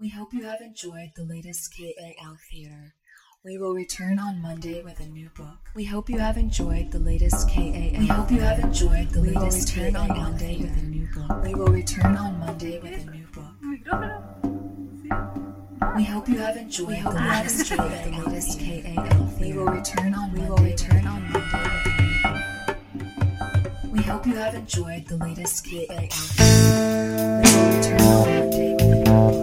We hope you have enjoyed the latest KAL Theater. We will return on Monday with a new book. We hope you have enjoyed the latest KAL. We hope you have enjoyed the latest KAL on Monday with a new book. We will return on Monday with a new book. We hope you have enjoyed the latest KAL. We will return on Monday with a new book. We hope you have enjoyed the latest KAL. We will return on Monday with a new book.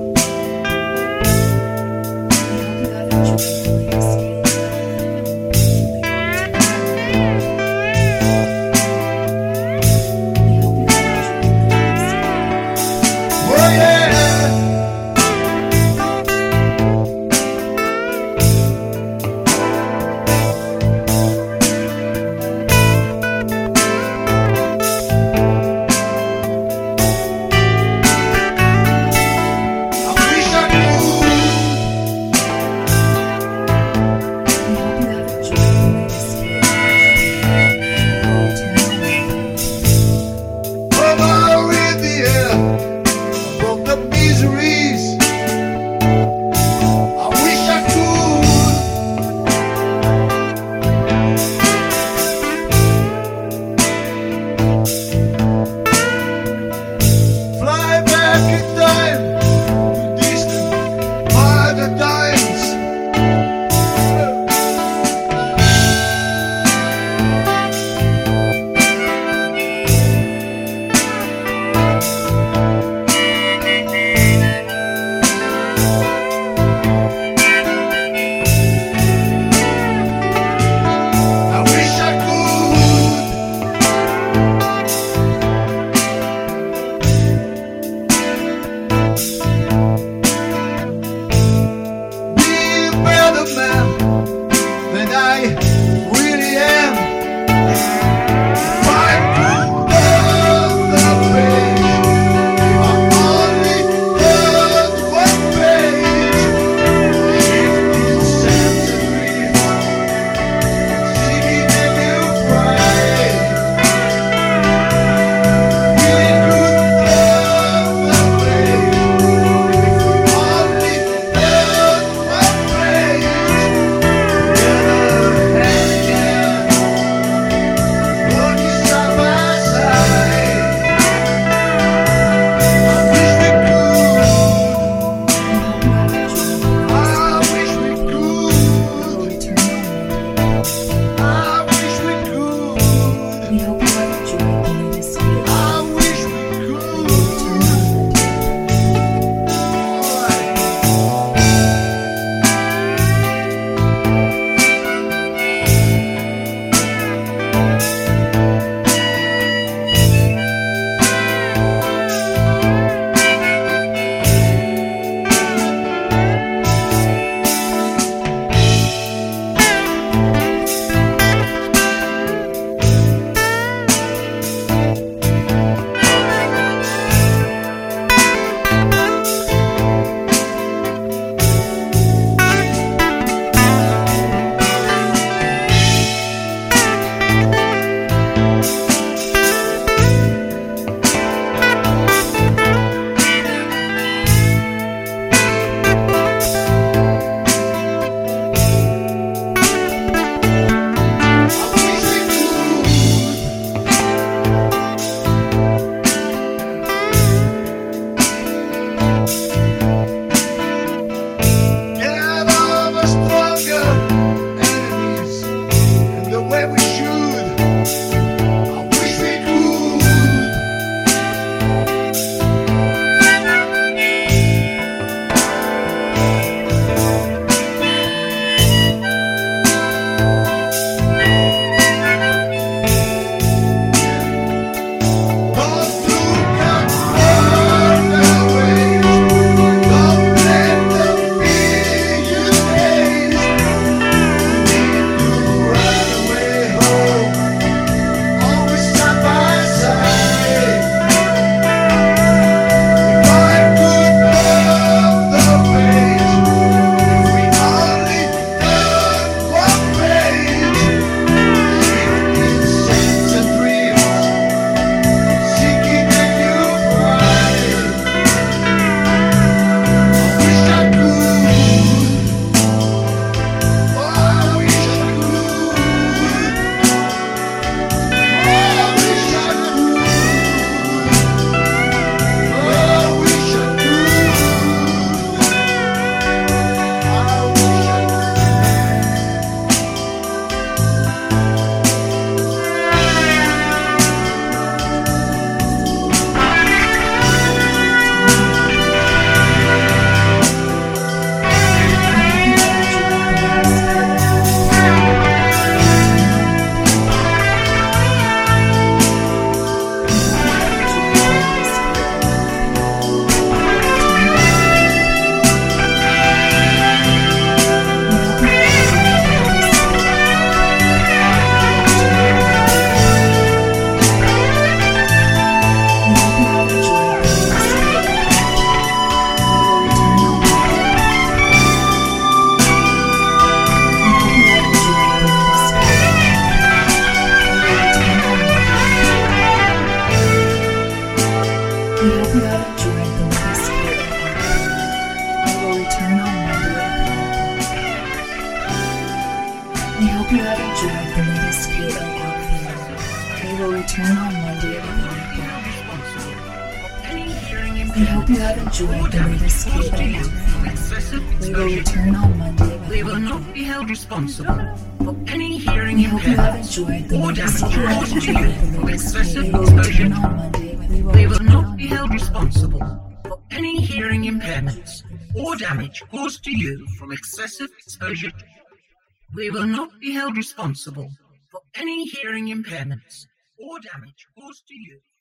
you have enjoyed the latest KA Outfitter, we will return on Monday with We will not be held responsible for any hearing We hope you have impairments enjoyed the or latest damage KA caused to Outfitter, you the from latest excessive KA. We will exposure. return on Monday with We will not be held responsible for any hearing impairments or damage caused to you from excessive exposure. We will not be held responsible for any hearing impairments or damage caused to you